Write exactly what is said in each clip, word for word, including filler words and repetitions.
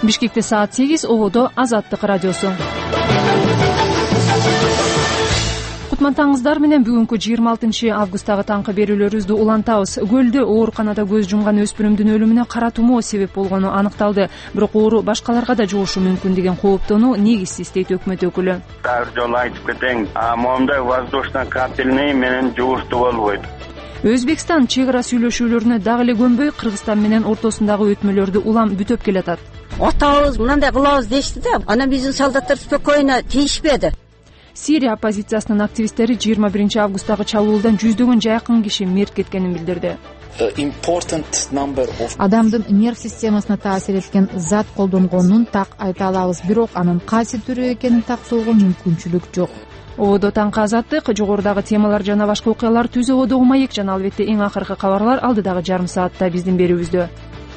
Бишкекте саат сегиз, Ободо Азаттык радиосу. Кутмантаңыздар менен бүгүнкү жыйырма алтынчы августтагы таңкы берүүлөрүбүздү улантабыз. Көлдө ооруканада көз жумган өспүрүмдүн өлүмүнө кара тумоо себеп болгону аныкталды. Бирок оору башкаларга да жугушу мүмкүн деген кооптонуу негизсиз дейт өкмөт өкүлү. Ар жолу айтып кетейин, моундай воздушно-капельный менен жугуштуу болбойт. Өзбекстан чек ара сүйлөшүүлөрүнө дагы эле көнбөй, Кыргызстан менен ортосундагы өтмөлөрдү улам бүтөп келатат. Атабыз мындай кылабыз дешти да, анан биздин солдаттар спокойно тийишпеди. Сирия оппозициясынын активисттери жыйырма биринчи августтагы чабуулдан жүздөгөн жакын киши мерт кеткенин билдирди. Адамдын нерв системасына таасир эткен зат колдонгонун так айта алабыз, бирок анын кайсы түрү экенин тактоого мүмкүнчүлүк жок. Ободо таңкы Азаттык, жогорудагы темалар жана башка окуялар Түз Ободогу маек жана албетте эң акыркы кабарлар алдыдагы жарым саатта биздин берүүбүздө.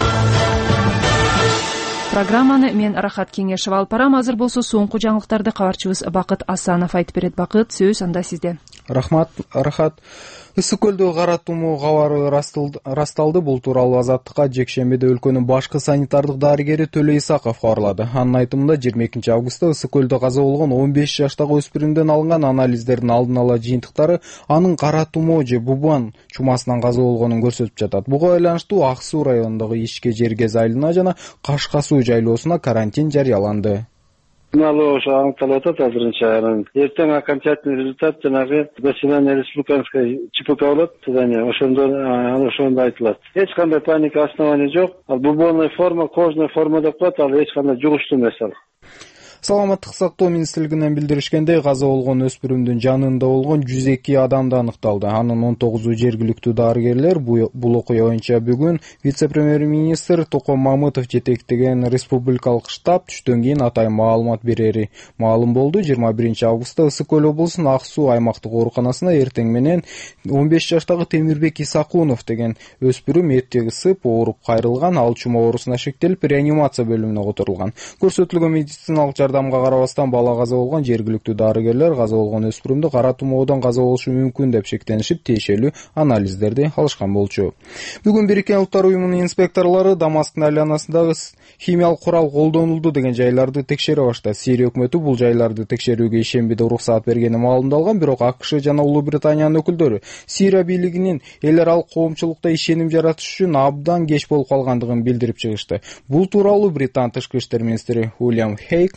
Программаны мен Рахат Кеңешева алып барам. Азыр болсо соңку жаңылыктарды кабарчыбыз Бакыт Асанов айтып берет. Бакыт, сөз анда сизде. Рахмат, Рахат. Ысык көлдө кара тумоо кабары расталды. Бул тууралуу Азаттыкка жекшембиде өлкөнүн башкы санитардык дарыгери Төлө Исаков кабарлады. Анын айтымында жыйырма экинчи августта ысык көлдө каза болгон он беш жаштагы өспүрүмдөн алынган анализдердин алдын ала жыйынтыктары анын кара тумоо же бубан чумасынан каза болгонун көрсөтүп жатат. Буга байланыштуу Ак Суу районундагы Ишке Жергез айылына жана Кашка Суу жайлоосуна карантин жарыяланды. Мало ошо аныкталып атат азырынча. Эртең окончательный результат жанагы заседание республиканской ЧПК болот, заседание. Ошондо ошондо айтылат. Эч кандай паника оснований жок. Ал бубонный форма, кожный форма деп коет, ал эч кандай жугуштуу эмес ал. Саламаттык сактоо министрлигинен билдиришкендей, каза болгон өспүрүмдүн жанында болгон жүз эки адамды аныкталды. Анын он тогузу жергиликтүү дарыгерлер. Бул окуя боюнча бүгүн вице-премьер-министр Током Мамытов жетектеген республикалык штаб түштөн кийин атайын маалымат берери маалым болду. жыйырма биринчи августта Ысык көл облусунун Ак Суу аймактык ооруканасына эртең менен он беш жаштагы Темирбек Исакунов деген өспүрүм этти ысып, ооруп кайрылган. Ал чума оорусуна шектелип, реанимация бөлүмүнө которулган. Көрсөтүлгөн медициналык жардамга карабастан бала каза болгон. Жергиликтүү дарыгерлер каза болгон өспүрүмдү кара тумоодон каза болушу мүмкүн деп шектенишип, тиешелүү анализдерди алышкан болчу. Бүгүн Бириккен Улуттар уюмунун инспекторлору Дамасктын айланасындагы химиялык курал колдонулду деген жайларды текшере баштады. Сирия өкмөтү бул жайларды текшерүүгө ишембиде уруксаат бергени маалымдалган, бирок АКШ жана Улуу Британиянын өкүлдөрү Сирия бийлигинин эл аралык коомчулукта ишеним жаратыш үчүн абдан кеч болуп калгандыгын билдирип чыгышты. Бул тууралуу Британ тышкы иштер министри Уильям Хейк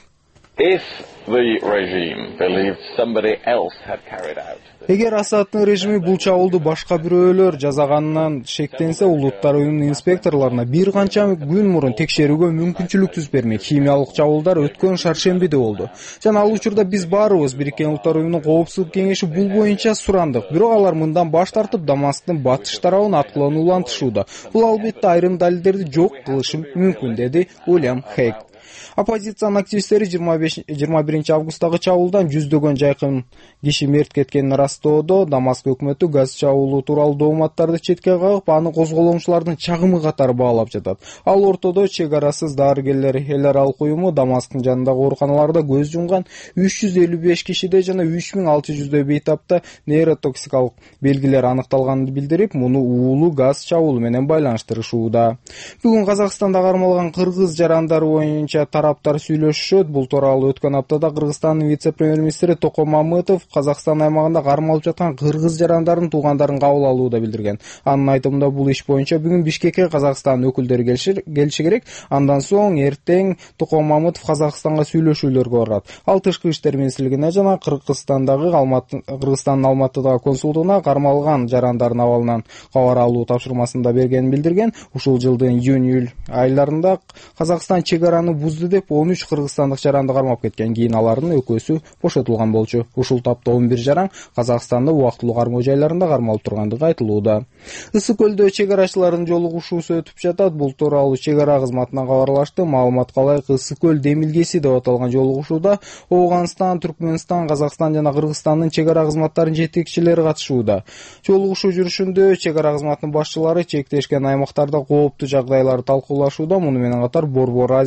Эгер Асадтын режими бул чабуулду башка бирөөлөр жасаганынан шектенсе, Улуттар уюмунун инспекторлоруна бир канча күн мурун текшерүүгө мүмкүнчүлүк түз бермек. Химиялык чабуулдар өткөн шаршембиде болду. Жана ал учурда биз баарыбыз Бириккен Улуттар уюмунун коопсуздук кеңеши бул боюнча сурандык. Бирок алар мындан баш тартып, Дамасктын батыш тарабын аткылууну улантышууда. Бул албетте айрым далилдерди жок кылышы мүмкүн, деди Уильям Хейк. Оппозициянын активисттери жыйырма биринчи августтагы чабуулдан жүздөгөн жакын киши мерт кеткенин растоодо. Дамаск өкмөтү газ чабуулу тууралуу дооматтарды четке кагып, аны козголоочулардын чагымы катары баалап жатат. Ал ортодо чек арасыз дарыгерлер эл аралык уюму Дамасктын жанындагы ооруканаларда көз жумган үч жүз элүү беш кишиде жана үч миң алты жүздөй бейтапта нейротоксикалык белгилер аныкталганын билдирип, муну уулуу газ чабуулу менен байланыштырышууда. Бүгүн Казакстанда кармалган кыргыз жарандары боюнча тараптар сүйлөшөт. Бул тууралуу өткөн аптада Кыргызстандын вице-премьер-министри Током Мамытов Казакстан аймагында кармалып жаткан кыргыз жарандарын туугандарын кабыл алууда билдирген. Анын айтымында бул иш боюнча бүгүн Бишкекке Казакстан өкүлдөрү келиши керек. Андан соң эртең Током Мамытов Казакстанга сүйлөшүүлөргө барат. Ал тышкы иштер министрлигине жана Кыргызстандагы Кыргызстандын Алматыдагы консулдугуна кармалган жарандардын абалынан кабар алуу тапшырмасында бергенин билдирген. Ушул жылдын июнь-июль айларында Казакстан чек араны бузду деп он үч кыргызстандык жаранды кармап кеткен. Кийин алардын экөөсү бошотулган болчу. Ушул тапта он бир жаран Казакстанда убактылуу кармоо жайларында кармалып тургандыгы айтылууда. Ысык көлдө чек арачылардын жолугушуусу өтүп жатат. Бул тууралуу чек ара кызматынан кабарлашты. Маалыматка ылайык, Ысык көл демилгеси деп аталган жолугушууда Ооганстан, Түркмөнстан, Казакстан жана Кыргызстандын чек ара кызматтарынын жетекчилери катышууда. Жолугушуу жүрүшүндө чек ара кызматынын башчылары чектешкен аймактарда кооптуу жагдайларды талкуулашууда. Муну менен катар Борбор Азия өлкөлөрүнүн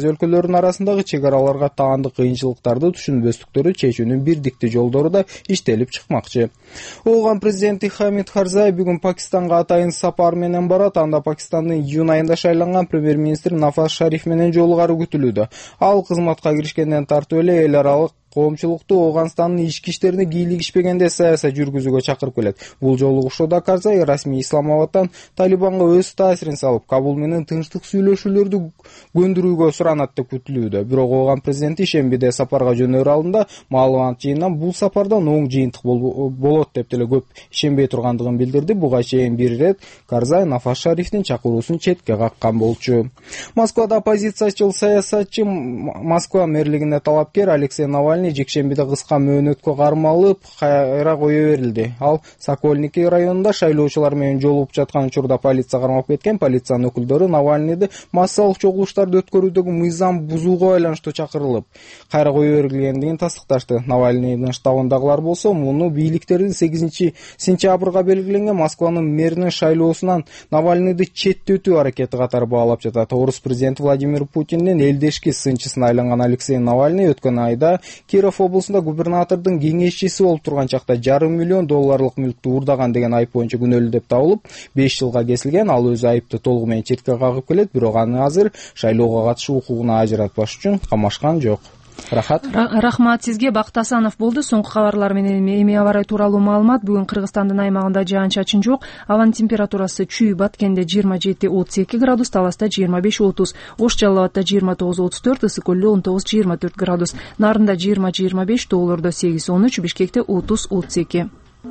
өлкөлөрдүн арасындагы чек араларга таандык кыйынчылыктарды түшүнбөстүктөрдү чечүүнүн бирдиктүү жолдору да иштелип чыкмакчы. Ооган президенти Хамид Карзай бүгүн Пакистанга атайын сапар менен барат. Анда Пакистандын июнь айында шайланган премьер-министр Нафаз Шариф менен жолугары күтүлүүдө. Ал кызматка киришкенден тартып эле эл аралык коомчулукту Ооганстандын ички иштерине кийлигишпегенде саясат жүргүзүүгө чакырып келет. Бул жолугушууда Карзай расмий Исламабадтан Талибанга өз таасирин салып, Кабул менен тынчтык сүйлөшүүлөрдү көндүрүүгө суранат деп күтүлүүдө. Бирок Ооган президенти ишембиде сапарга жөнөөр алдында маалымат жыйынынан бул сапардан оң жыйынтык болот деп деле көп ишенбей тургандыгын билдирди. Буга чейин бир ирет Карзай Нафаз Шарифтин чакыруусун четке каккан болчу. Москвада оппозициячыл саясатчы Москва мэрлигине талапкер Алексей Навальный жекшембиде кыска мөөнөткө кармалып, кайра кое берилди. Ал Сокольники районунда шайлоочулар менен жолугуп жаткан учурда полиция кармап кеткен. Полициянын өкүлдөрү Навальныйды массалык чогулуштарды өткөрүүдөгү мыйзам бузууга байланыштуу чакырылып, кайра кое берилгендигин тастыкташты. Навальныйдын штабындагылар болсо муну бийликтердин сегизинчи сентябрга белгиленген Москванын мэринин шайлоосунан Навальныйды четтетүү аракети катары баалап жатат. Орус президенти Владимир Путиндин элдешки сынчысына айланган Алексей Навальный өткөн айда Киров облусунда губернатордун кеңешчиси болуп турган чакта жарым миллион долларлык мүлктү уурдаган деген айып боюнча күнөөлүү деп табылып, беш жылга кесилген. Ал өзү айыпты толугу менен четке кагып келет, бирок аны азыр шайлоого катышуу укугуна ажыратпаш үчүн камашкан жок. Рахат. Рахмат сизге. Бакыт Асанов болду. Соңку кабарлар менен эми аба ырайы тууралуу маалымат. Бүгүн Кыргызстандын аймагында жаан-чачын жок. Абанын температурасы Чүй Баткенде жыйырма жети отуз эки градус, Таласта жыйырма беш отуз, Ош Жалал Абадта жыйырма тогуз отуз төрт, Ысык Көлдө он тогуз жыйырма төрт градус, Нарында жыйырма жыйырма беш, Тоолордо сегиз он үч, Бишкекте отуз отуз эки.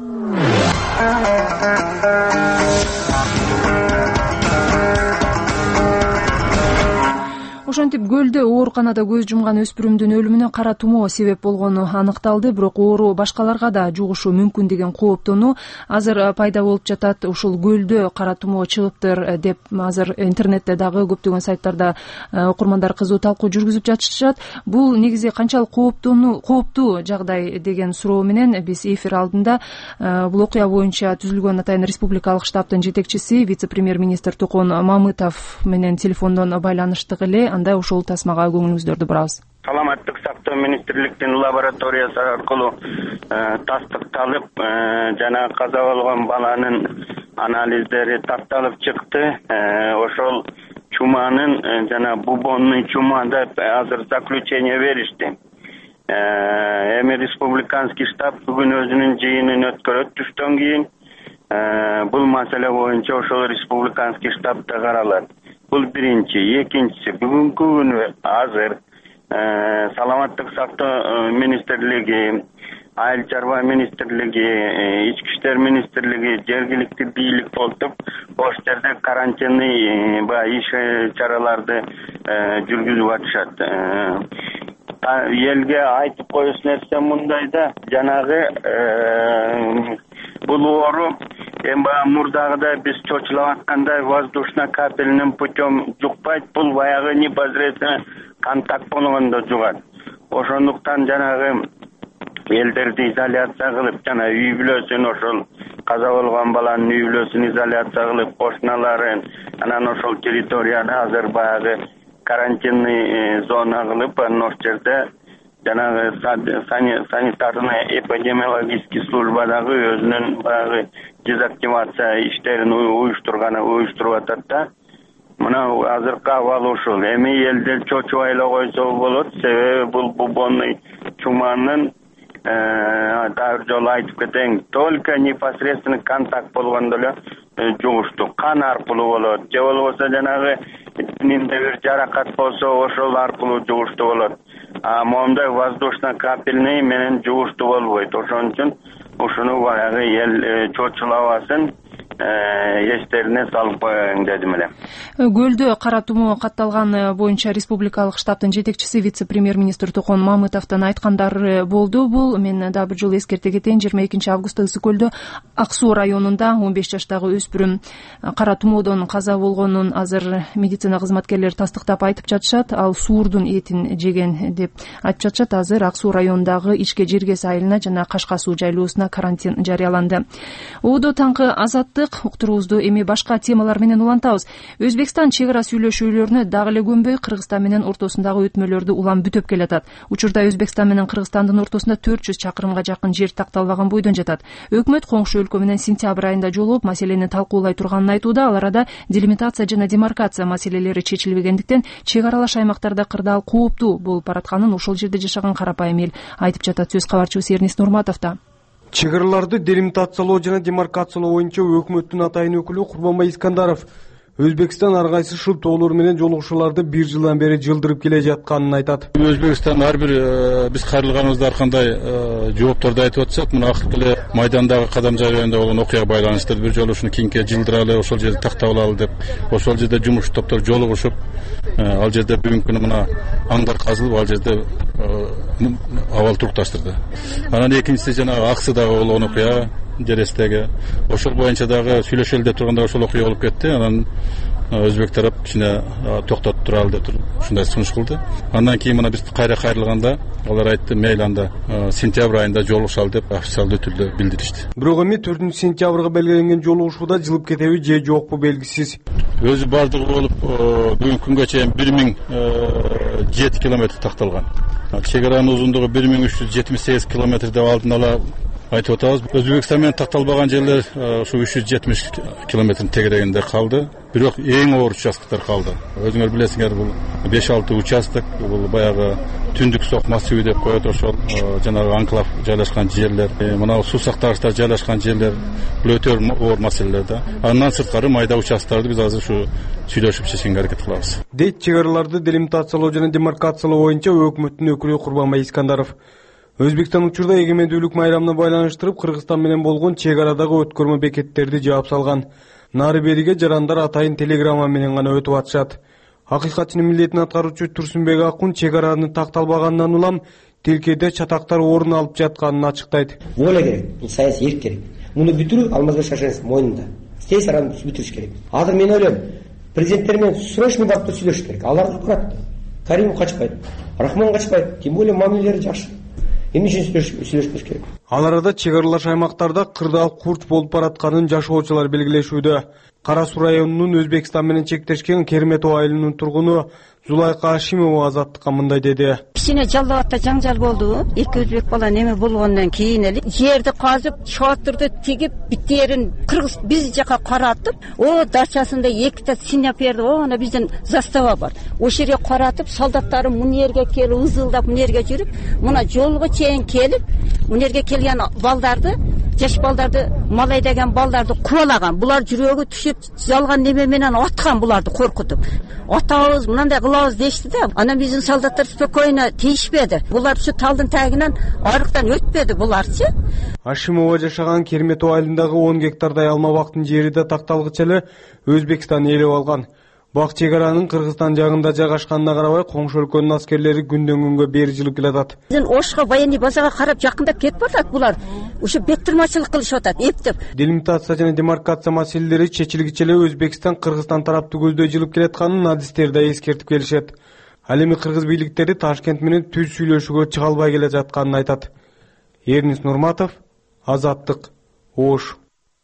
Ошентип көлдө ооруканада көз жумган өспүрүмдүн өлүмүнө кара тумоо себеп болгону аныкталды, бирок оору башкаларга да жугушу мүмкүн деген кооптонуу азыр пайда болуп жатат. Ушул көлдө кара тумоо чыгыптыр деп азыр интернетте дагы көптөгөн сайттарда окурмандар кызуу талкуу жүргүзүп жатышат. Бул негизи канчалык кооптонуу кооптуу жагдай деген суроо менен биз эфир алдында бул окуя боюнча түзүлгөн атайын республикалык штабтын жетекчиси вице-премьер-министр Токон Мамытов менен телефондон байланыштык эле. Анда ушул тасмага көңүлүңүздөрдү бурабыз. Саламаттык сактоо министрликтин лабораториясы аркылуу тастыкталып, жана каза болгон баланын анализдери такталып чыкты. Ошол чуманын жана бубонный чума деп азыр заключение беришти. Эми республиканский штаб бүгүн өзүнүн жыйынын өткөрөт түштөн кийин. Бул маселе боюнча ошол республиканский штабта каралат. Бул биринчи. Экинчиси, бүгүнкү күнү азыр саламаттык сактоо министрлиги, айыл чарба министрлиги, ички иштер министрлиги, жергиликтүү бийлик болуп, ош жерде карантинный иш чараларды жүргүзүп атышат. Элге айтып коюш нерсе мындай да, жанагы бул оору эми мурдагыдай биз чочулап аткандай воздушно-капельным путем жукпайт, бул баягы непосредственно контакт болгондо жугат. Ошондуктан жанагы элдерди изоляция кылып, жана үй бүлөсүн, ошол каза болгон баланын үй бүлөсүн изоляция кылып, кошуналарын, анан ошол территорияны азыр баягы карантинный зона кылып, анан ош жерде жанагы санитарный эпидемиологический службадагы өзүнүн баягы дезактивация иштерин уюштурганы уюштуруп атат да. Мына азыркы абал ушул. Эми элдер чочубай эле койсо болот, себеби бул бубонный чуманын дагы жолу айтып кетейин, только непосредственно контакт болгондо эле жугушту. Кан аркылуу болот, же болбосо жанагы денинде бир жаракат болсо ошол аркылуу жугушту болот. А моундай воздушно-капельный менен жугушту болбойт. Ошон үчүн ушуну баягы эл чочулабасын, эстерине салып коеюн дедим эле. Көлдө кара тумоо катталган боюнча республикалык штабтын жетекчиси вице-премьер-министр Токон Мамытовдун айткандары болду. Бул мен дагы бир жолу эскерте кетейин. жыйырма экинчи августта Ысык Көлдө Ак Суу районунда он беш жаштагы өспүрүм кара тумоодон каза болгонун азыр медицина кызматкерлери тастыктап айтып жатышат. Ал суурдун этин жеген деп айтып жатышат. Азыр Ак Суу районундагы Ичке Жергес айылына жана Кашка суу жайлоосуна карантин жарыяланды. Оодо таңкы Азатты алдык. Уктуруубузду эми башка темалар менен улантабыз. Өзбекстан чек ара сүйлөшүүлөрүнө дагы эле көнбөй Кыргызстан менен ортосундагы өтмөлөрдү улам бүтөп келатат. Учурда Өзбекстан менен Кыргызстандын ортосунда төрт жүз чакырымга жакын жер такталбаган бойдон жатат. Өкмөт коңшу өлкө менен сентябрь айында жолугуп маселени талкуулай турганын айтууда. Ал арада делимитация жана демаркация маселелери чечилбегендиктен чек аралаш аймактарда кырдаал кооптуу болуп баратканын ошол жерде жашаган карапайым эл айтып жатат. Сөз кабарчыбыз Эрнис Нурматовдо. Чек араларды делимитациялоо жана демаркациялоо боюнча өкмөттүн атайын өкүлү Курманбай Искандаров Өзбекстан ар кайсы шыл тоолор менен жолугушууларды бир жылдан бери жылдырып келе жатканын айтат. Өзбекстан ар бир биз кайрылганыбызда ар кандай жоопторду айтып атсак, мына акыркы эле майдандагы Кадам жайында болгон окуяга байланыштуу бир жолу ушуну кийинке жылдыралы, ошол жерде тактап алалы деп, ошол жерде жумуш топтор жолугушуп, ал жерде бүгүнкү күнү мына аңдар казылып, ал жерде абал турукташтырды. Анан экинчиси жанагы Аксыдагы болгон окуя, Жерестеги. Ошол боюнча дагы сүйлөшөлү деп турганда ошол окуя болуп кетти. Анан өзбек тарап кичине токтотуп туралы деп ушундай сунуш кылды. Андан кийин мына биз кайра кайрылганда алар айтты, мейли анда сентябрь айында жолугушалы деп официалдуу түрдө билдиришти. Бирок эми төртүнчү сентябрга белгиленген жолугушууда жылып кетеби же жокпу белгисиз. Өзү бардыгы болуп бүгүнкү күнгө чейин бир миң жети километр такталган. Чек аранын узундугу бир миң үч жүз жетимиш сегиз километр деп алдын ала айтып атабыз. Өзбекстан менен такталбаган жерлер ушу үч жүз жетимиш километрдин тегерегинде калды. Бирок эң оор участоктор калды. Өзүңөр билесиңер, бул беш алты участок, бул баягы түндүк сок массиви деп коет, ошол жанагы анклав жайлашкан жерлер, мына суу сактагычтар жайлашкан жерлер, бул өтө оор маселелер да. Андан сырткары майда участокторду биз азыр ушу сүйлөшүп чечкенге аракет кылабыз. Дейт чек араларды делимитациялоо жана демаркациялоо боюнча өкмөттүн өкүлү Курманбай Искандаров. Өзбекстан учурда эгемендүүлүк майрамына байланыштырып Кыргызстан менен болгон чек арадагы өткөрмө бекеттерди жаап салган. Нары бериге жарандар атайын телеграмма менен гана өтүп атышат. Акыйкатчынын милдетин аткаруучу Турсунбек Акун чек араны такталбагандан улам тилкеде чатактар орун алып жатканын ачыктайт. Воля керек, бул саясий эрк керек. Муну бүтүрүү Алмазбек Шашенов мойнунда. Тез араны бүтүрүш керек. Азыр мен ойлойм, президенттер менен срочно барып сүйлөшүш керек. Алар барат. Каримов качпайт, Рахмон качпайт, тем более мамилелери жакшы. Эмне үчүн сүйлөшүш керек? Ал арада чек аралаш аймактарда кырдаал курч болуп баратканын жашоочулар белгилешүүдө. Кара Суу районунун Өзбекстан менен чектешкен Керметов айылынын тургуну Зулайка Ашимова Азаттыкка мындай деди. Кичине Жалдабатта жаңжал болду. Эки өзбек бала неме болгондон кийин эле жерди казып, шатырды тигип, битерин кыргыз биз жака каратып, о дачасында эките синаперди, о ана биздин застава бар. Ошол жерге каратып, солдаттары муну жерге келип, ызылдап муну жерге жүрүп, мына жолго чейин келип, муну жерге келген балдарды, жаш балдарды, малай деген балдарды кубалаган. Булар жүрөгү түшүп, жалган неме менен аткан буларды коркутуп. Атабыз мындай кылабыз дешти да. Анан биздин солдаттар спокойно тийишпеди. Булар ушу талдын тагынан арыктан өтпөдү буларчы. Ашимова жашаган Керметов айылындагы он гектардай алма бактын жери да такталгыч эле Өзбекстан ээлеп алган. Бак чек аранын Кыргызстан жагында жайгашканына карабай, коңшу өлкөнүн аскерлери күндөн күнгө бери жылып келатат. Биздин Ошко военный базага карап жакындап кетип атат булар. Ушу бектирмачылык кылышып атат, эптеп. Делимитация жана демаркация маселелери чечилгиче эле Өзбекстан Кыргызстан тарапты көздөй жылып келатканын адистер да эскертип келишет. Ал эми кыргыз бийликтери Ташкент менен түз сүйлөшүүгө чыга албай келе жатканын айтат. Эрнис Нурматов, Азаттык, Ош.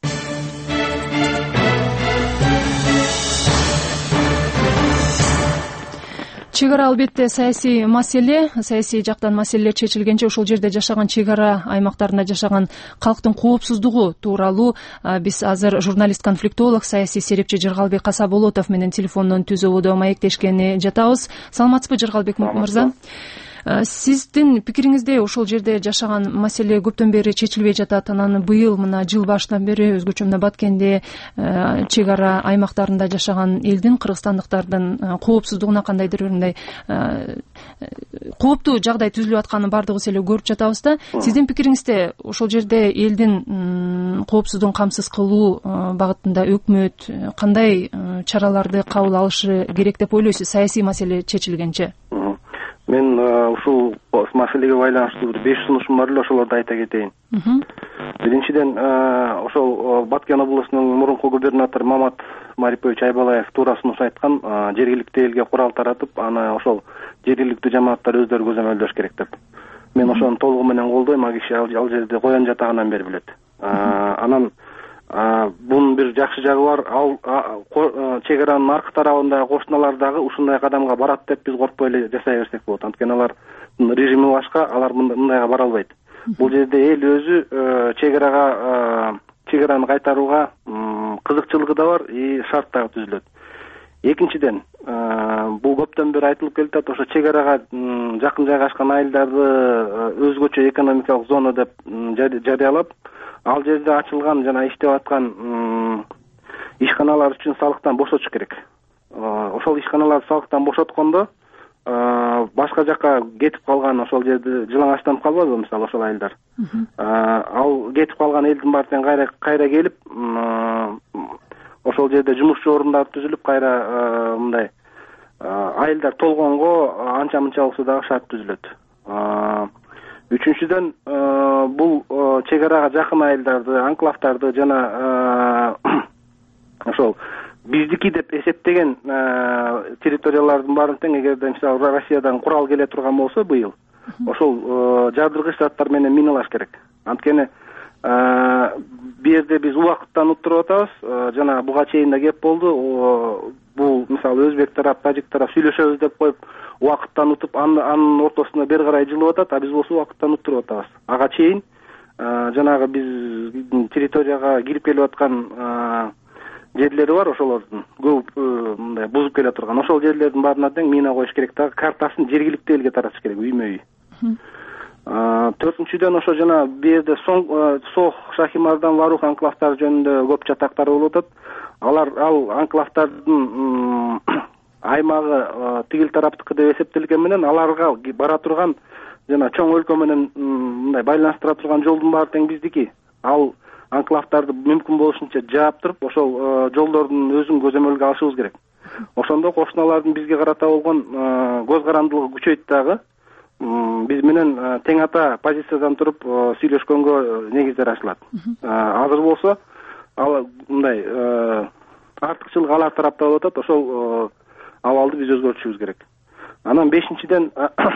Чек ара албетте саясий маселе, саясий жактан маселелер чечилгенче ошол жерде жашаган чек ара аймактарында жашаган калктын коопсуздугу тууралуу биз азыр журналист-конфликтолог, саясий серепчи Жыргалбек Касаболотов менен телефондон түзүүбүдө маектешкени жатабыз. Саламатсызбы, Жыргалбек мырза? Сиздин пикириңизде ошол жерде жашаган маселе көптөн бери чечилбей жатат. Анан быйыл мына жыл башынан бери өзгөчө мына Баткенде чек ара аймактарында жашаган элдин, кыргызстандыктардын коопсуздугуна кандайдыр мындай кооптуу жагдай түзүлүп атканын бардыгыбыз эле көрүп жатабыз да. Сиздин пикириңизде ошол жерде элдин коопсуздугун камсыз кылуу багытында өкмөт кандай чараларды кабыл алышы керек деп ойлойсуз, саясий маселе чечилгенче? Мен ушул маселеге байланыштуу бир беш сунушум бар эле, ошолорду айта кетейин. Биринчиден, ошол Баткен облусунун мурунку губернатору Мамат Марипович Айбалаев туура сунуш айткан, жергиликтүү элге курал таратып, аны ошол жергиликтүү жамааттар өздөрү көзөмөлдөш керек деп. Мен ошону толугу менен колдойм, ал киши ал жерде коен жатагандан бери билет. Анан Бунун бир жакшы жагы бар. Ал чек аранын аркы тарабындагы кошуналар дагы ушундай кадамга барат деп биз коркпой эле жасай берсек болот. Анткени алардын режими башка, алар мындайга бара албайт. Бул жерде эл өзү чек арага чек араны кайтарууга кызыкчылыгы да бар, и шарт дагы түзүлөт. Экинчиден, бул көптөн бери айтылып келатат, ошо чек арага жакын жайгашкан айылдарды өзгөчө экономикалык зона деп жарыялап, ал жерде ачылган жана иштеп аткан ишканалар үчүн салыктан бошотуш керек. Ошол ишканаларды салыктан бошоткондо башка жакка кетип калган ошол жерде жылаңачтанып калбайбы, мисалы ошол айылдар. Ал кетип калган элдин баары тең кайра кайра келип, ошол жерде жумушчу орундар түзүлүп, кайра мындай айылдар толгонго анча мынча болсо дагы шарт түзүлөт. Үчүнчүдөн, бул чек арага жакын айылдарды, анклавдарды жана ошол биздики деп эсептеген территориялардын баарын тең, эгерде мисалы Россиядан курал келе турган болсо быйыл, ошол жардыргыч заттар менен миналаш керек. Анткени бу жерде биз убакыттан уттуруп атабыз, жана буга чейин да кеп болду. Бул мисалы өзбек тарап, тажик тарап сүйлөшөбүз деп коюп, убакыттан утуп, анын ортосунда бери карай жылып атат, а биз болсо убакыттан уттуруп атабыз. Ага чейин жанагы биздин территорияга кирип келип аткан жерлери бар, ошолордун көп мындай бузуп келе турган. Ошол жерлердин баарына тең мина коюш керек дагы, картасын жергиликтүү элге таратыш керек, үймө үй. Төртүнчүдөн, ошо жана бу жерде Сох, Шахимардан, Варух анклавдары жөнүндө көп чатактар болуп атат. Алар ал анклавдардын аймагы тигил тараптыкы деп эсептелген менен аларга бара турган жана чоң өлкө менен мындай байланыштыра турган жолдун баары тең биздики. Ал анклавдарды мүмкүн болушунча жаап туруп, ошол жолдордун өзүн көзөмөлгө алышыбыз керек. Ошондо кошуналардын бизге карата болгон көз карандылыгы күчөйт дагы. Биз менен тең ата позициядан туруп сүйлөшкөнгө негиздер ачылат. Азыр болсо ал мындай артыкчылык алар тарапта болуп атат, ошол абалды биз өзгөртүшүбүз керек. Анан бешинчиден,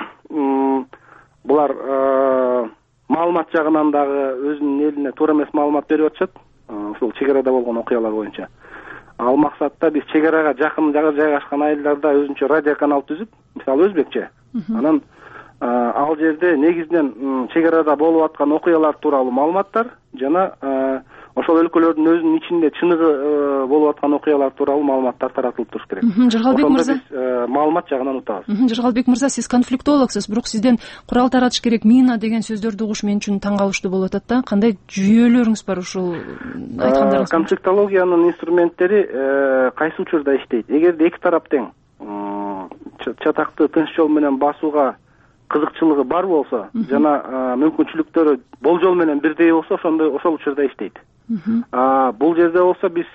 булар маалымат жагынан дагы өзүнүн элине туура эмес маалымат берип атышат, ошол чек арада болгон окуялар боюнча. Ал максатта биз чек арага жакын жайгашкан айылдарда өзүнчө радио канал түзүп, мисалы өзбекче, анан ал жерде негизинен чек арада болуп аткан окуялар тууралуу маалыматтар жана ошол өлкөлөрдүн өзүнүн ичинде чыныгы болуп аткан окуялар тууралуу маалыматтар таратылып туруш керек. Жыргалбек мырза, маалымат жагынан утабыз. Жыргалбек мырза, сиз конфликтологсуз, бирок сизден курал таратыш керек, мина деген сөздөрдү угуш мен үчүн таң калыштуу болуп атат да. Кандай жүйөлөрүңүз бар ушул айткандарыңыз? Конфликтологиянын инструменттери кайсы учурда иштейт? Эгерде эки тарап тең чатакты тынч жол менен басууга кызыкчылыгы бар болсо жана мүмкүнчүлүктөрү болжол менен бирдей болсо, ошондой ошол учурда иштейт. Бул жерде болсо биз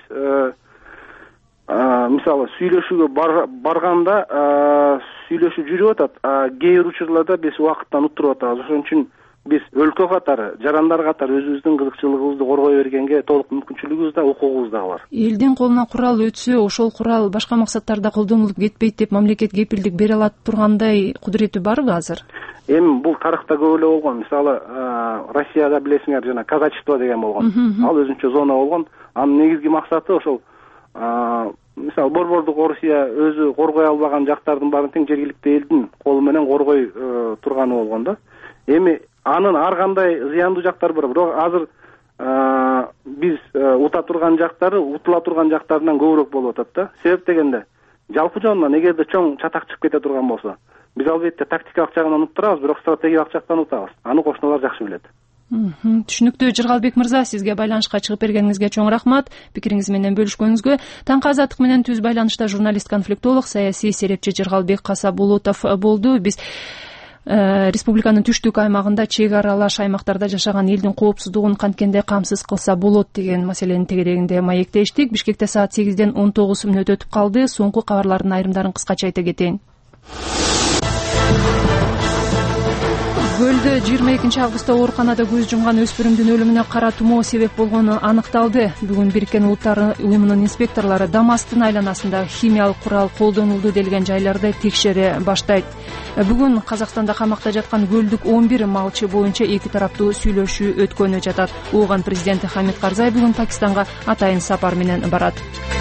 мисалы сүйлөшүүгө барганда сүйлөшүү жүрүп атат, кээ бир учурларда биз убакыттан уттуруп атабыз. Ошон үчүн биз өлкө катары, жарандар катары өзүбүздүн кызыкчылыгыбызды коргой бергенге толук мүмкүнчүлүгүбүз да, укугубуз да бар. Элдин колуна курал өтсө, ошол курал башка максаттарда колдонулуп кетпейт деп мамлекет кепилдик бере алат тургандай кудурети барбы азыр? Эми бул тарыхта көп эле болгон. Мисалы, Россияда билесиңер, жана казачество деген болгон. Ал өзүнчө зона болгон. Анын негизги максаты ошол мисалы борбордук Орусия өзү коргой албаган жактардын баарын тең жергиликтүү элдин колу менен коргой турганы болгон да. Эми анын ар кандай зыяндуу жактары бар, бирок азыр биз ута турган жактары утула турган жактарынан көбүрөөк болуп атат да. Себеп дегенде, жалпы жонунан эгерде чоң чатак чыгып кете турган болсо, биз албетте тактикалык жагынан уттурабыз, бирок стратегиялык жактан утабыз. Аны кошуналар жакшы билет. Түшүнүктүү. Жыргалбек мырза, сизге байланышка чыгып бергениңизге чоң рахмат, пикириңиз менен бөлүшкөнүңүзгө. Таңкы азаттык менен түз байланышта журналист-конфликтолог, саясий серепчи Жыргалбек Касабулутов болду. Биз республиканын түштүк аймагында чек аралаш аймактарда жашаган элдин коопсуздугун канткенде камсыз кылса болот деген маселенин тегерегинде маектештик. Бишкекте саат сегизден он тогуз мүнөт өтүп калды. Соңку кабарлардын айрымдарын кыскача айта кетейин. Көлдө жыйырма экинчи августта ооруканада көз жумган өспүрүмдүн өлүмүнө кара тумоо себеп болгону аныкталды. Бүгүн Бириккен Улуттар уюмунун инспекторлору Дамасктын айланасында химиялык курал колдонулду делген жайларды текшере баштайт. Бүгүн Казакстанда камакта жаткан көлдүк он бир малчы боюнча эки тараптуу сүйлөшүү өткөнү жатат. Ооган президенти Хамид Карзай бүгүн Пакистанга атайын сапар менен барат.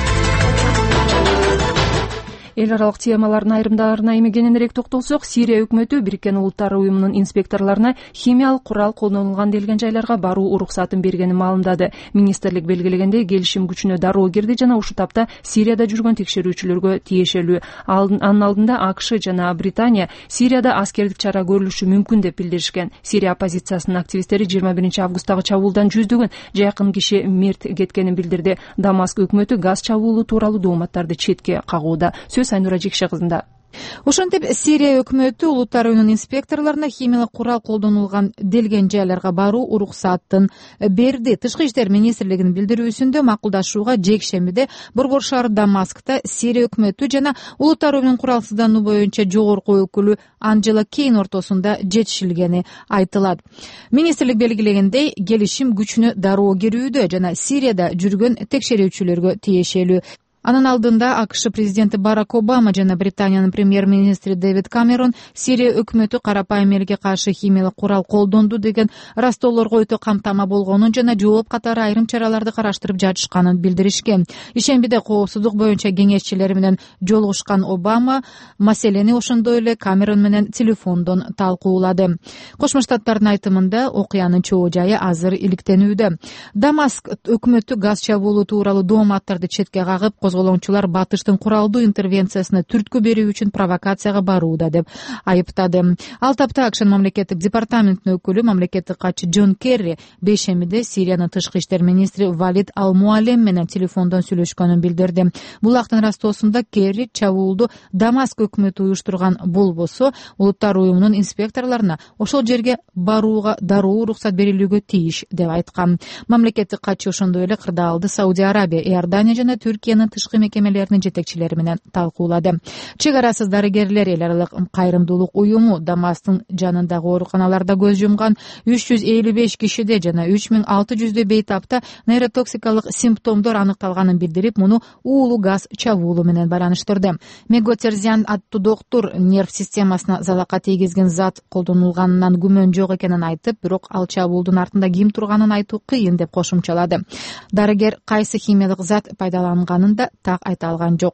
Эл аралык темалардын айрымдарына эми кененирээк токтолсок, Сирия өкмөтү Бириккен Улуттар уюмунун инспекторлоруна химиялык курал колдонулган делген жайларга баруу уруксатын бергенин маалымдады. Министрлик белгилегендей, келишим күчүнө дароо кирди жана ушул тапта Сирияда жүргөн текшерүүчүлөргө тиешелүү. Анын алдында АКШ жана Британия Сирияда аскердик чара көрүлүшү мүмкүн деп билдиришкен. Сирия оппозициясынын активисттери жыйырма биринчи августтагы чабуулдан жүздөгөн жакын киши мерт кеткенин билдирди. Дамаск өкмөтү газ чабуулу тууралуу дооматтарды четке кагууда. Айнура Жекше кызында. Ошентип, Сирия өкмөтү Улуттар уюмунун инспекторлоруна химиялык курал колдонулган делген жайларга баруу уруксатын берди. Тышкы иштер министрлигинин билдирүүсүндө макулдашууга жекшембиде Борбор шаары Дамаскта Сирия өкмөтү жана Улуттар уюмунун куралсыздануу боюнча жогорку өкүлү Анджела Кейн ортосунда жетишилгени айтылат. Министрлик белгилегендей, келишим күчүнө дароо кирүүдө жана Сирияда жүргөн текшерүүчүлөргө тиешелүү. Анын алдында АКШ президенти Барак Обама жана Британиянын премьер-министри Дэвид Камерон Сирия өкмөтү карапайым элге каршы химиялык курал колдонду деген растоолорго өтө камтама болгонун жана жооп катары айрым чараларды караштырып жатышканын билдиришкен. Ишембиде коопсуздук боюнча кеңешчилери менен жолугушкан Обама маселени ошондой эле Камерон менен телефондон талкуулады. Кошмо Штаттардын айтымында окуянын чоо жайы азыр иликтенүүдө. Дамаск өкмөтү газ чабуулу тууралуу дооматтарды четке кагып, козголоңчулар батыштын куралдуу интервенциясына түрткү берүү үчүн провокацияга барууда деп айыптады. Ал тапта АКШнын мамлекеттик департаментинин өкүлү, мамлекеттик катчы Джон Керри бейшембиде Сириянын тышкы иштер министри Валид Ал-Муалем менен телефондон сүйлөшкөнүн билдирди. Бул актын растоосунда Керри чабуулду Дамаск өкмөтү уюштурган болбосо, Улуттар уюмунун инспекторлоруна ошол жерге барууга дароо уруксат берилүүгө тийиш деп айткан. Мамлекеттик катчы ошондой эле кырдаалды Саудия Арабия, Иордания жана Түркиянын тышкы мекемелеринин жетекчилери менен талкуулады. Чек арасыз дарыгерлер эл аралык кайрымдуулук уюму Дамасктын жанындагы ооруканаларда көз жумган үч жүз элүү беш кишиде жана үч миң алты жүздөй бейтапта нейротоксикалык симптомдор аныкталганын билдирип, муну уулуу газ чабуулу менен байланыштырды. Меготерзиан аттуу доктур нерв системасына залака тийгизген зат колдонулганынан күмөн жок экенин айтып, бирок ал чабуулдун артында ким турганын айтуу кыйын деп кошумчалады. Дарыгер кайсы химиялык зат пайдаланганын да так айта алган жок.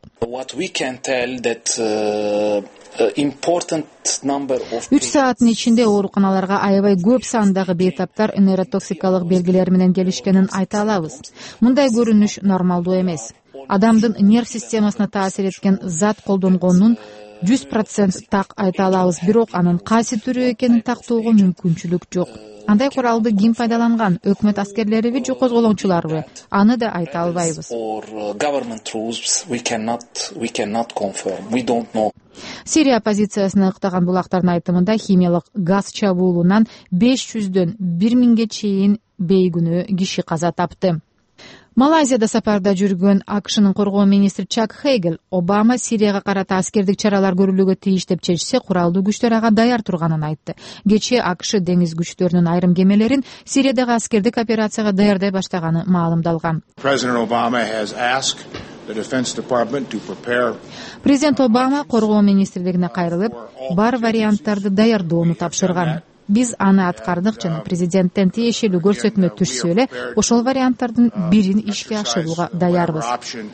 үч сааттын ичинде ооруканаларга аябай көп сандагы бейтаптар нейротоксикалык белгилер менен келишкенин айта алабыз. Мындай көрүнүш нормалдуу эмес. Адамдын нерв системасына таасир эткен зат колдонгонун жүз процент так айта алабыз, бирок анын кайсы түрү экенин тактоого мүмкүнчүлүк жок. Андай куралды ким пайдаланган, өкмөт аскерлериби же козголоңчуларбы? Аны да айта албайбыз. Сирия оппозициясына ыктаган булактардын айтымында химиялык газ чабуулунан беш жүздөн бир миңге чейин бейгүнөө киши каза тапты. Малайзияда сапарда жүргөн АКШнын коргоо министри Чак Хейгел Обама Сирияга карата аскердик чаралар көрүлүүгө тийиш деп чечсе, куралдуу күчтөр ага даяр турганын айтты. Кечээ АКШ деңиз күчтөрүнүн айрым кемелерин Сириядагы аскердик операцияга даярдай баштаганы маалымдалган. Президент Обама коргоо министрлигине кайрылып, бар варианттарды даярдоону тапшырган. Биз аны аткардык жана президенттен тиешелүү көрсөтмө түшсө эле, ошол варианттардын бирин ишке ашырууга даярбыз.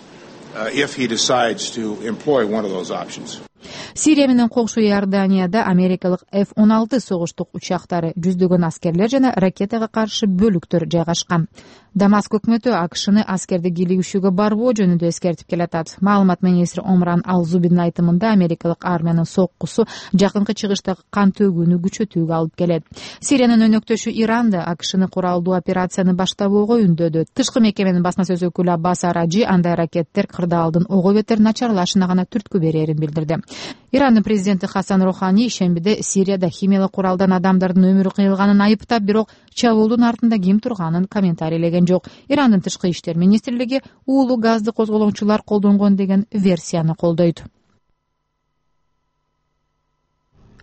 Сирия менен кошо Иорданияда америкалык эф он алты согуштук учактары, жүздөгөн аскерлер жана ракетага каршы бөлүктөр жайгашкан. Дамаск өкмөтү АКШны аскерди кийлигишүүгө барбоо жөнүндө эскертип келатат. Маалымат министри Омран Ал-Зубидин айтымында, америкалык армиянын соккусу жакынкы чыгыштагы кан төгүүнү күчөтүүгө алып келет. Сириянын өнөктөшү Иран да АКШны куралдуу операцияны баштабоого үндөдү. Тышкы мекеменин басма сөз өкүлү Аббас Араджи андай ракеттер кырдаалдын ого бетер начарлашына гана түрткү берерин билдирди. Ирандын президенти Хасан Рухани ишембиде Сирияда химиялык куралдан адамдардын өмүрү кыйылганын айыптап, бирок чабуулдун артында ким турганын комментарийлеген жок. Ирандын тышкы иштер министрлиги уулуу газды козголоңчулар колдонгон деген версияны колдойт.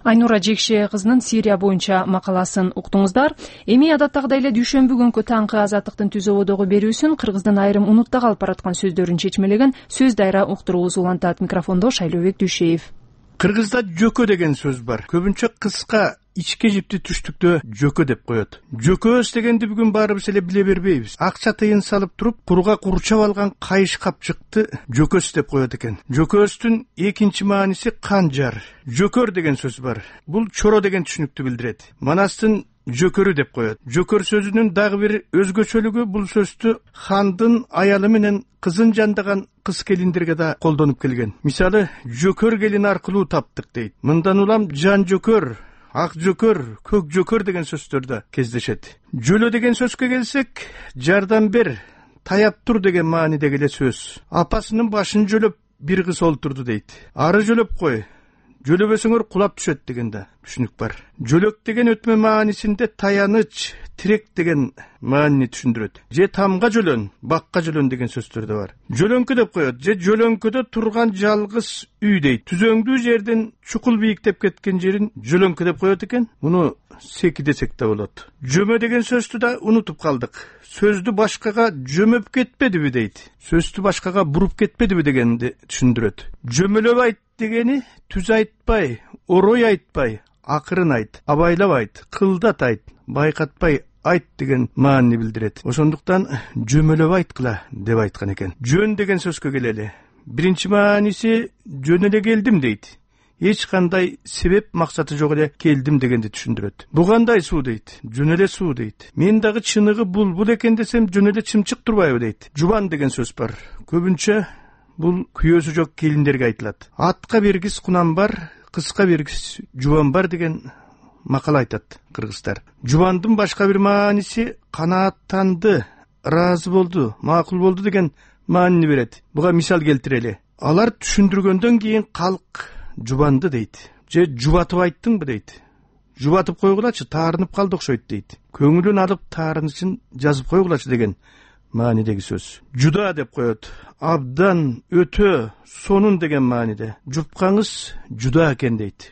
Айнура Жекше кызынын Сирия боюнча макаласын уктуңуздар. Эми адаттагыдай эле дүйшөмбү күнкү таңкы Азаттыктын түзөбөдөгү берүүсүн кыргыздын айрым унутта калып бараткан сөздөрүн чечмелеген сөз дайра уктуруубуз улантат. Микрофондо Шайлообек Дүйшеев. Кыргызда жөкө деген сөз бар. Көбүнчө кыска ичке жипти түштүктө жөкө деп коет. Жөкөс дегенди бүгүн баарыбыз эле биле бербейбиз. Акча тыйын салып туруп, курга курчап алган кайыш капчыкты жөкөс деп коет экен. Жөкөстүн экинчи мааниси канжар. Жөкөр деген сөз бар. Бул чоро деген түшүнүктү билдирет. Манастын жөкөрү деп коет. Жөкөр сөзүнүн дагы бир өзгөчөлүгү бул сөздү хандын аялы менен кызын жандаган кыз келиндерге да колдонуп келген. Мисалы, жөкөр келин аркылуу таптык дейт. Мындан улам жан жөкөр, ак жөкөр, көк жөкөр деген сөздөр да кездешет. Жөлө деген сөзгө келсек, жардам бер, таяп тур деген маанидеги эле сөз. Апасынын башын жөлөп бир кыз олтурду дейт. Ары жөлөп кой, жөлөбөсөңөр кулап түшөт деген да түшүнүк бар. Жөлөк деген өтмө маанисинде таяныч, тирек деген маанини түшүндүрөт. Же тамга жөлөн, бакка жөлөн деген сөздөр да бар. Жөлөңкү деп коет. Же жөлөңкүдө турган жалгыз үй дейт. Түзөңдүү жерден чукул бийиктеп кеткен жерин жөлөңкү деп коет экен. Муну секи десек да болот. Жөмө деген сөздү да унутуп калдык. Сөздү башкага жөмөп кетпедиби дейт. Сөздү башкага буруп кетпедиби дегенди түшүндүрөт. Жөмөлөп айт дегени түз айтпай, орой айтпай, акырын айт, абайлап айт, кылдат айт, байкатпай айт деген маанини билдирет. Ошондуктан жөмөлөп айткыла деп айткан экен. Жөн деген сөзгө келели. Биринчи мааниси жөн эле келдим дейт. Эч кандай себеп максаты жок эле келдим дегенди түшүндүрөт. Бу кандай суу дейт. Жөн эле суу дейт. Мен дагы чыныгы булбул экен десем жөн эле чымчык турбайбы дейт. Жубан деген сөз бар. Көбүнчө бул күйөөсү жок келиндерге айтылат. Атка бергис кунам бар, кызга бергис жубан бар деген макал айтат кыргыздар. Жубандын башка бир мааниси канааттанды, ыраазы болду, макул болду деген маанини берет. Буга мисал келтирели. Алар түшүндүргөндөн кийин калк жубанды дейт. Же жубатып айттыңбы дейт. Жубатып койгулачы, таарынып калды окшойт дейт. Көңүлүн алып таарынышын жазып койгулачы деген маанидеги сөз. Жуда деп коет. Абдан, өтө, сонун деген мааниде. Жупкаңыз жуда экен дейт.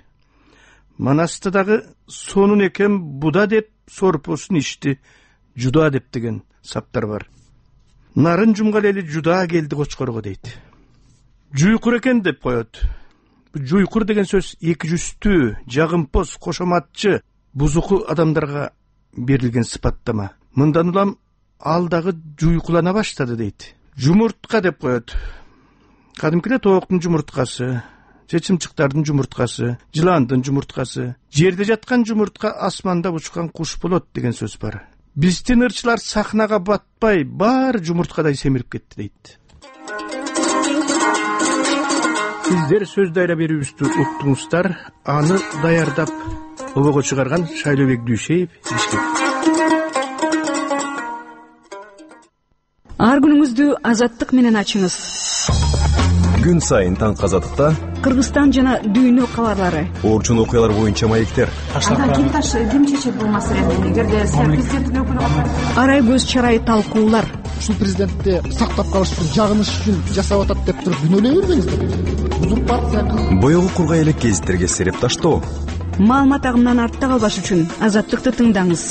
Манаста дагы сонун экен буда деп сорпосун ичти, жуда деп деген саптар бар. Нарын жумгал эли жуда келди кочкорго дейт. Жуйкур экен деп коет. Жуйкур деген сөз эки жүздүү, жагымпоз, кошоматчы, бузуку адамдарга берилген сыпаттама. Мындан улам ал дагы жуйкулана баштады дейт. Жумуртка деп коет. Кадимкиде тооктун жумурткасы, чечимчиктардын жумурткасы, жыландын жумурткасы, жерде жаткан жумуртка асманда учкан куш болот деген сөз бар. Биздин ырчылар сахнага батпай, баары жумурткадай семирип кетти дейт. Сиздер сөз дайра берүүбүздү уктуңуздар. Аны даярдап обого чыгарган Шайлообек Дүйшеев, Бишкек. Ар күнүңүздү азаттык менен ачыңыз. Күн сайын таңкы азаттыкта Кыргызстан жана дүйнө кабарлары, орчун окуялар боюнча маектер. Ким таш ким чечет бул маселени? Эгерде президенттин өкүлү арай көз чарай талкуулар. Ушул президентти сактап калыш үчүн, жагыныш үчүн жасап атат деп туруп күнөөлөй бербеңиздер. Узурпация. Боёгу кургай элек гезиттерге сереп таштоо. Маалымат агымынан артта калбаш үчүн азаттыкты тыңдаңыз.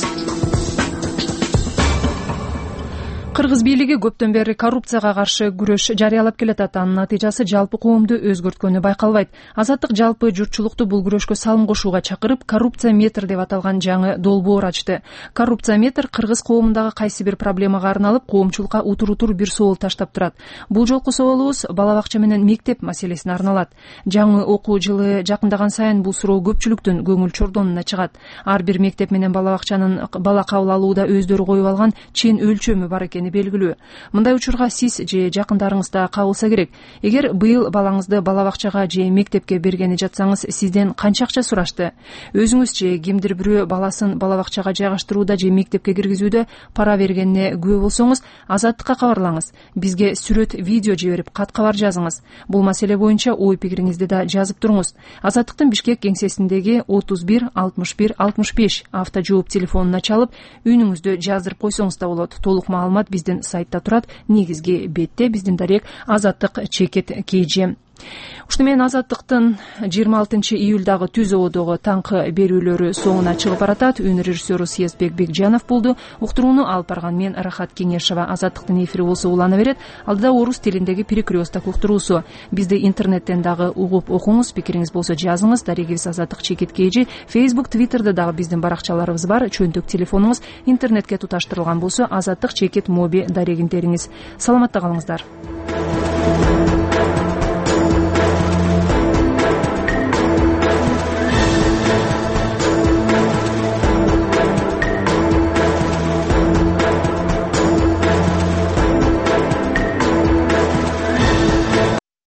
Кыргыз бийлиги көптөн бери коррупцияга каршы күрөш жарыялап келатат. Анын натыйжасы жалпы коомду өзгөрткөнү байкалбайт. Азаттык жалпы журтчулукту бул күрөшкө салым кошууга чакырып, коррупция метр деп аталган жаңы долбоор ачты. Коррупция метр кыргыз коомундагы кайсы бир проблемага арналып, коомчулукка утур-утур бир соол таштап турат. Бул жолку соолубуз бала бакча менен мектеп маселесине арналат. Жаңы окуу жылы жакындаган сайын бул суроо көпчүлүктүн көңүл чордонуна чыгат. Ар бир мектеп менен бала бакчанын бала кабыл алууда өздөрү коюп алган чен өлчөмү бар экен белгилүү. Мындай учурга сиз же жакындарыңызда кабылса керек. Эгер быйыл балаңызды бала бакчага же мектепке бергени жатсаңыз, сизден канча акча сурашты? Өзүңүз же кимдир бирөө баласын бала бакчага жайгаштырууда же мектепке киргизүүдө пара бергенине күбө болсоңуз, Азаттыкка кабарлаңыз. Бизге сүрөт, видео жиберип, кат кабар жазыңыз. Бул маселе боюнча ой пикириңизди да жазып туруңуз. Азаттыктын Бишкек кеңсесиндеги отуз бир алтымыш бир алтымыш беш автожжооп телефонуна чалып, үйүңүздү жаздырып койсоңуз да болот. Толук маалымат биздин сайтта турат. Негизги бетте биздин дарек Азаттык чекит kg. Ушуну менен Азаттыктын жыйырма алтынчы июлдагы түз ободогу таңкы берүүлөрү соңуна чыгып баратат. Үн режиссеру Съездбек Бекжанов болду. Уктурууну алып барган мен Рахат Кеңешова. Азаттыктын эфири болсо улана берет. Алдыда орус тилиндеги перекресток уктуруусу. Бизди интернеттен дагы угуп окуңуз, пикириңиз болсо жазыңыз. Дарегибиз Азаттык чекит кейжи. Facebook, Twitterда дагы биздин баракчаларыбыз бар. Чөнтөк телефонуңуз интернетке туташтырылган болсо Азаттык чекит моби дарегин териңиз. Саламатта калыңыздар.